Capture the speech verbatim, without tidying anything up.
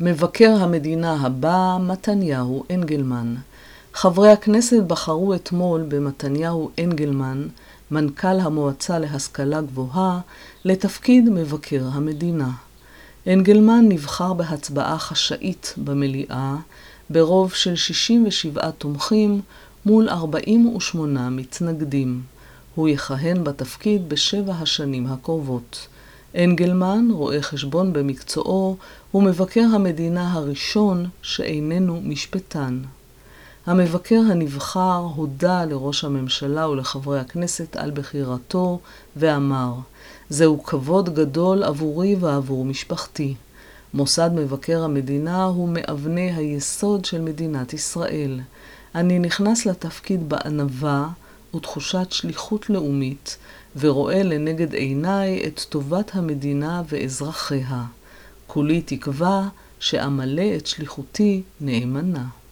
מבקר המדינה הבא, מתניהו אנגלמן. חברי הכנסת בחרו אתמול במתניהו אנגלמן, מנכ"ל המועצה להשכלה גבוהה, לתפקיד מבקר המדינה. אנגלמן נבחר בהצבעה חשאית במליאה, ברוב של שישים ושבעה תומכים מול ארבעים ושמונה מתנגדים. הוא יכהן בתפקיד בשבע השנים הקרובות. אנגלמן, רואה חשבון במקצועו, הוא מבקר המדינה הראשון שאיננו משפטן. המבקר הנבחר הודה לראש הממשלה ולחברי הכנסת על בחירתו ואמר, זהו כבוד גדול עבורי ועבור משפחתי. מוסד מבקר המדינה הוא מאבני היסוד של מדינת ישראל. אני נכנס לתפקיד בענווה ותחושת שליחות לאומית, ורואה לנגד עיניי את טובת המדינה ואזרחיה. כולי תקווה שאמלא את שליחותי נאמנה.